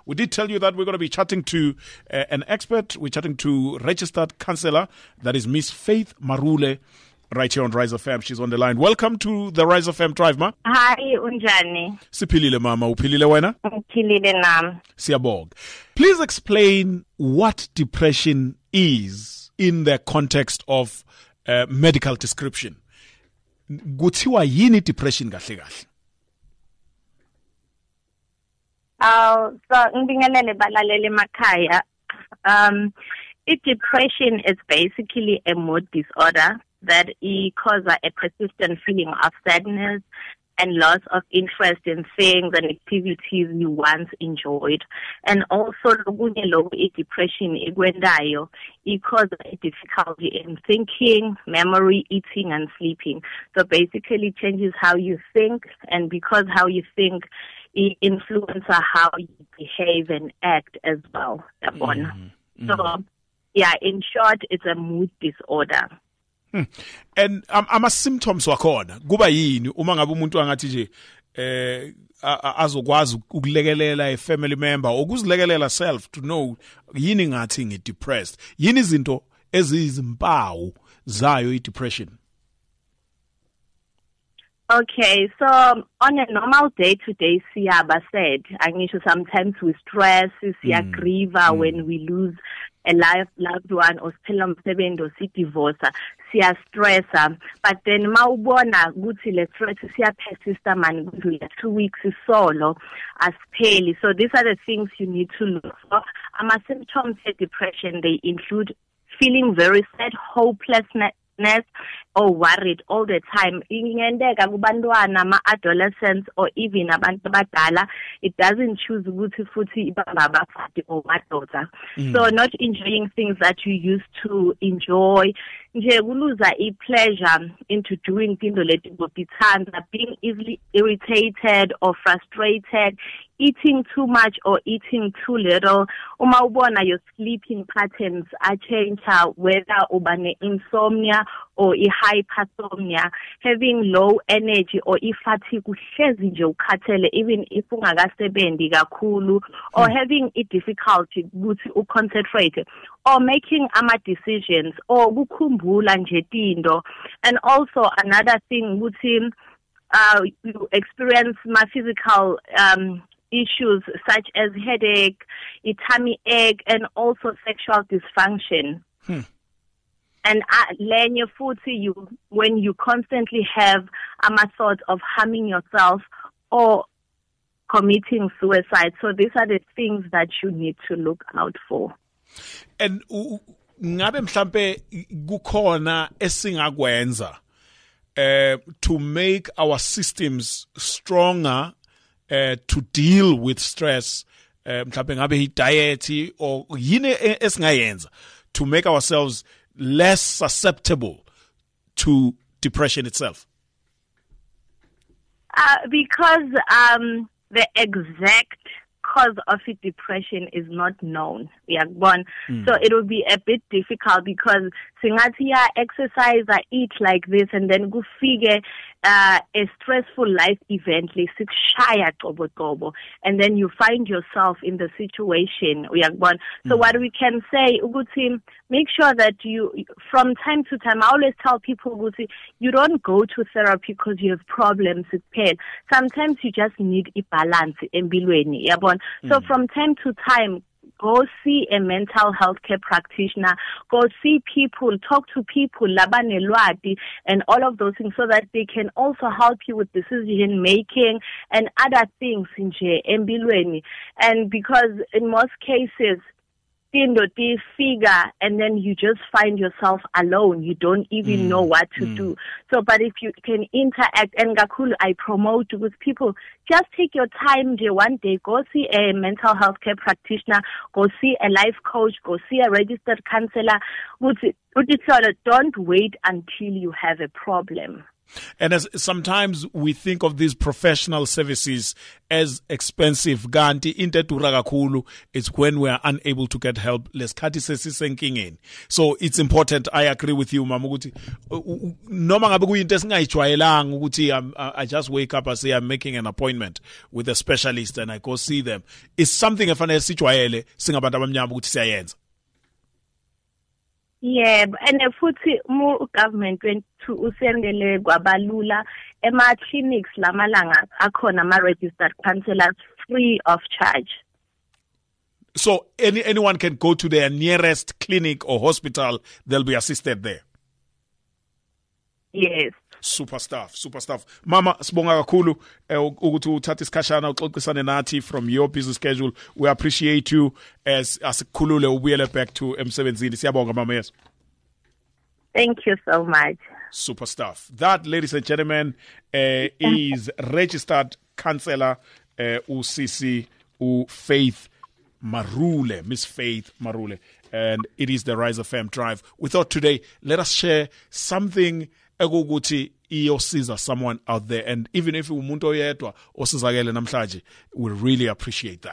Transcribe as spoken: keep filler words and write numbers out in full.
We did tell you that we're going to be chatting to uh, an expert. We're chatting to registered counselor, that is Miss Faith Marule, right here on Rise F M. She's on the line. Welcome to the Rise F M Drive, ma. Hi, unjani? Siphilile mama, uphilile wena? Uphilile nam. Siyabonga. Please explain what depression is in the context of uh, medical description. Kuthiwa yini depression kahle kahle? Uh, so ngibingelele balalele emakhaya. Um, it depression is basically a mood disorder that it causes a persistent feeling of sadness and loss of interest in things and activities you once enjoyed. And also, depression, it causes a difficulty in thinking, memory, eating, and sleeping. So basically, it changes how you think, and because how you think, it influences how you behave and act as well. Mm-hmm. So, yeah, in short, it's a mood disorder. Hmm. And um, ama symptoms wakhona kuba yini uma ngabe umuntu angathi nje eh azokwazi ukulekelela a family member ukuzilekelela self to know yini ngathi ngi depressed, yini izinto ezizimpawu zayo i depression? Okay, so on a normal day-to-day, siyaba said, angisho sometimes we stress, siya mm. grieve mm. when we lose a life, loved one, or siphela umsebenzi or sidivorce, siya stress. But then mawubona ukuthi le stress siya persista man kuze two weeks solo asipheli. So these are the things you need to look for. Ama symptoms of depression, they include feeling very sad, hopelessness, or worried all the time. Ingendeka kubantwana ama adolescents or even abantu abadala, it doesn't choose ukuthi futhi ibamba abafati or madoda. So not enjoying things that you used to enjoy, nje kuluza I pleasure into doing into leti botithanda, being easily irritated or frustrated, eating too much or eating too little. Uma ubona your sleeping patterns are change, whether ubane insomnia or i hypersomnia, having low energy or i fatigue uhlezi nje ukhathele even if ungakasebenzi kakhulu, or having a difficulty ukuthi uconcentrate, or making ama decisions, or kukhumbula nje tinto. And also another thing ukuthi uh you experience my physical um issues such as headache, a tummy ache, and also sexual dysfunction. Hmm. And lenye futhi you when you constantly have ama thoughts of harming yourself or committing suicide. So these are the things that you need to look out for. And ngabe mhlambe kukhona esingakwenza uh, to make our systems stronger uh, to deal with stress, uh, mhlambe ngabe diet or yini esingayenza to make ourselves less susceptible to depression itself? Uh, because um, the exact cause of it, depression is not known. Yeah, one. Mm. So it will be a bit difficult because singathi exercise, I eat like this, and then go figure uh, a stressful life event, and then you find yourself in the situation. Mm. So what we can say, Uguti, make sure that you, from time to time, I always tell people, Uguti, you don't go to therapy because you have problems with pain. Sometimes you just need a balance. So from time to time, go see a mental health care practitioner, go see people, talk to people, labanelwati, and all of those things so that they can also help you with decision making and other things in embilweni. And because in most cases, they figure, and then you just find yourself alone. You don't even mm. know what to mm. do. So, but if you can interact, and Gakulu, I promote with people, just take your time there one day, go see a mental health care practitioner, go see a life coach, go see a registered counselor. Don't wait until you have a problem. And as sometimes we think of these professional services as expensive, ganti into edura kakhulu, it's when we are unable to get help. Lesikhathi sesisenkingeni. So it's important. I agree with you, Mama, ukuthi noma ngabe kuyinto esingayijwayelanga ukuthi I just wake up and say I'm making an appointment with a specialist and I go see them. It's something efanele sijwayele singabantu abamnyama ukuthi siyayenza. Yeah, and futhi mu government went to usendele kwabalula ema clinics lamalanga akhona ama registered counselors free of charge. So any anyone can go to their nearest clinic or hospital, they'll be assisted there. Yes. Super stuff, super stuff. Mama, sibonga kakhulu ukuthi uthathe isikhashana uxoxisane nathi from your busy schedule. We appreciate you as asikhulule ubuyele back to emsebenzini. Siyabonga mama, yes. Thank you so much. Super stuff. That, ladies and gentlemen, uh, is registered counselor uh, U C C U Faith Marule, Miss Faith Marule, and it is the Rise F M Drive. We thought today, let us share something egoguthi iyosiza someone out there, and even if umuntu oyedwa osizakele namhlanje, we really appreciate that.